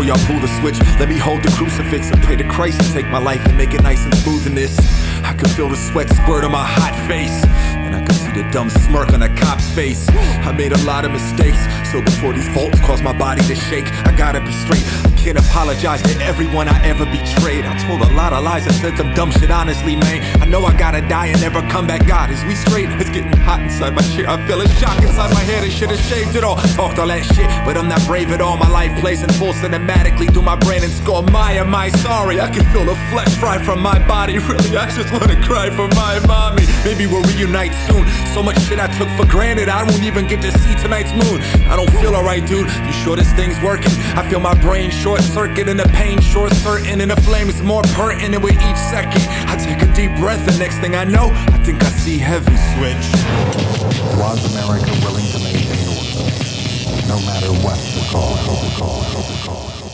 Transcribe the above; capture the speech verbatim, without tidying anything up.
y'all pull the switch. Let me hold the crucifix and pray to Christ to take my life and make it nice and smooth in this. I can feel the sweat squirt on my hot face, and I can see the dumb smirk on a cop's face. I made a lot of mistakes, so before these vaults cause my body to shake, I gotta be straight. I can't apologize to everyone I ever betrayed. I told a lot of lies and said some dumb shit honestly, man. I know I gotta die and never come back. God, is we straight? It's getting hot inside my chair. I feel a shock inside my head. I should've shaved it all, talked all that shit, but I'm not brave at all. My life plays in full cinematically through my brain and score. My, am I sorry? I can feel the flesh fry from my body. Really, I just wanna cry for my mommy. Maybe we'll reunite soon. So much shit I took for granted, I won't even get to see tonight's moon. I don't feel alright, dude. You sure this thing's working? I feel my brain short circuit and the pain short certain, and the flame's more pertinent with each second. I take a deep breath, and next thing I know, I think I see heaven switch. Was America willing to maintain order, no matter what the cost?